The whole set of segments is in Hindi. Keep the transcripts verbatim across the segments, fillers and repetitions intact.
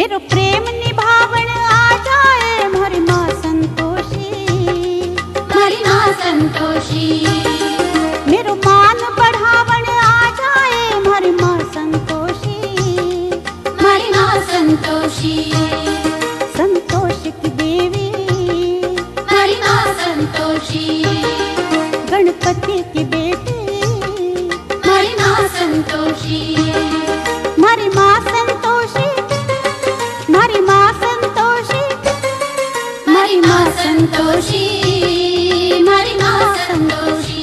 मेरो प्रेम निभावण आ जाए मारी माँ संतोषी, मारी माँ संतोषी। मेरो मान बढ़ावण आ जाए मारी माँ संतोषी, मारी माँ संतोषी। संतोष की देवी मारी माँ संतोषी। गणपति की बेटी मारी माँ संतोषी। मारी माँ संतोषी, मारी माँ संतोषी, मारी माँ संतोषी, मारी माँ संतोषी।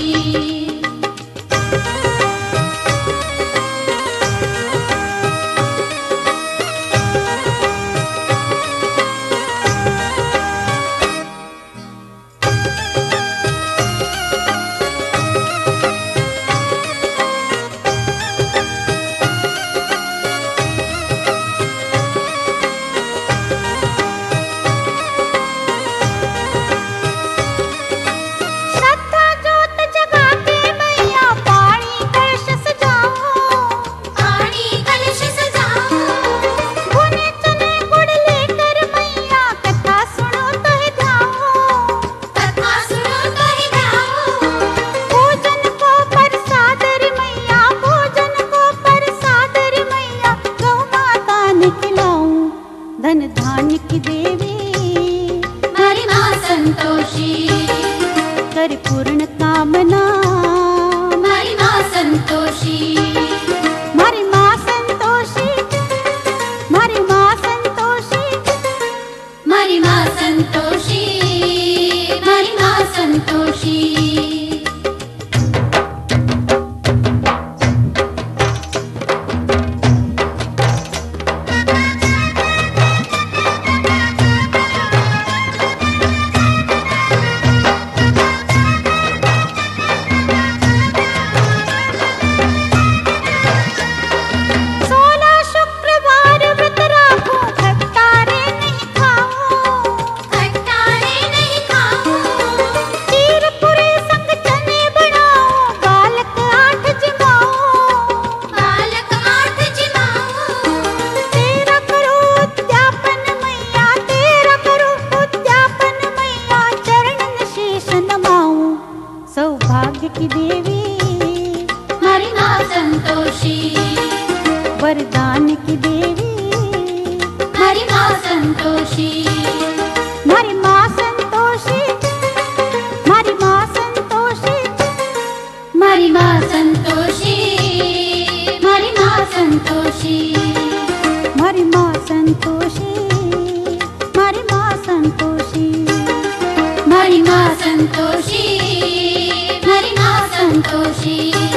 धन धान्य की देवी मारी माँ संतोषी। कर पूर्ण कामना मारी माँ संतोषी। मारी माँ संतोषी, मारी माँ संतोषी, मारी माँ संतोषी, मारी माँ संतोषी। सौभाग्य की देवी मारी माँ संतोषी। वरदान की देवी मारी माँ संतोषी। मारी माँ संतोषी, मारी माँ संतोषी, मारी माँ संतोषी, मारी माँ संतोषी। मारी माँ संतोषी, मारी माँ संतोषी, मारी माँ संतोषी, मारी माँ संतोषी।